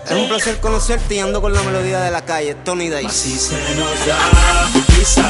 Es un placer conocerte y ando con la melodía de la calle, Tony Dice. Así se nos da, quizá